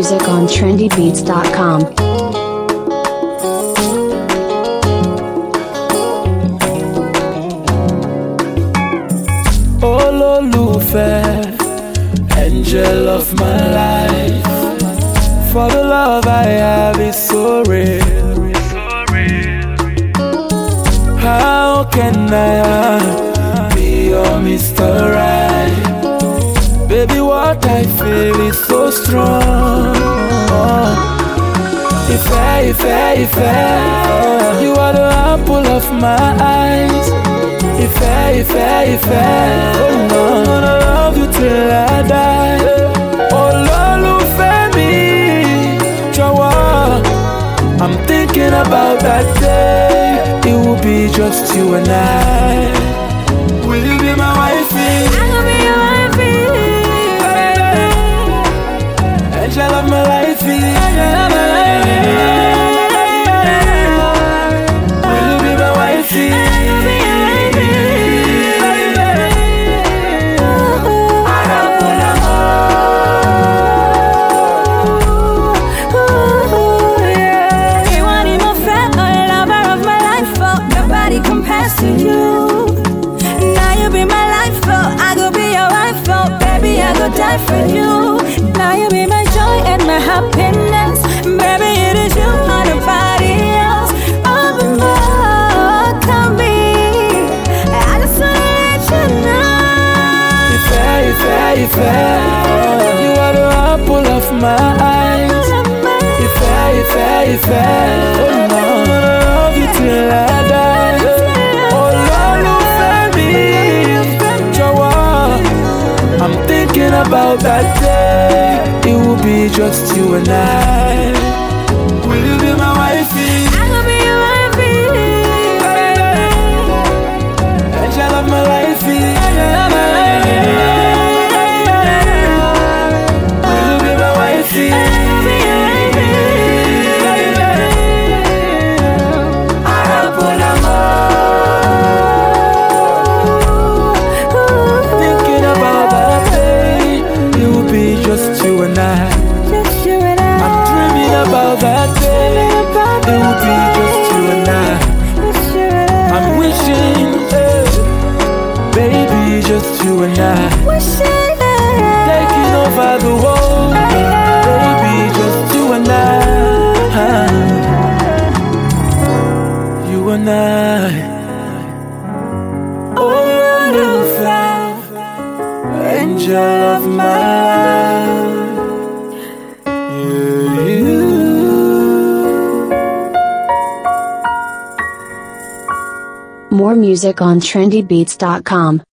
music on trendybeats.com. Ololufe, angel of my life. For the love I have is so real. How can I be your Mr. Right? Baby, what I feel is so strong. If you are the apple of my eyes. If oh no, I'm gonna love you till I die. Ololufe mi, jọ̀wọ́. I'm thinking about that day. It will be just you and I. Will you be my wifey? I will be your wifey. Angel of my life. Will you be my wifey? Die for you. Now you be my joy and my happiness. Baby, it is you and nobody else. All the more can be. I just wanna let you know. If you are the apple of my eyes. If oh no, I'm gonna love you till I die. Ololufe mi, jọ̀wọ́. I'm thinking about that day. It will be just you and I. Will you be my wifey? I will be your wifey. Angel of my life. Will you be my wifey? Just you and I. I'm dreaming about that day. It will be just you and I. I'm wishing, baby, just you and I. Taking over the world, baby, just you and I. You and I. Oh, angel of my life. More music on trendybeats.com.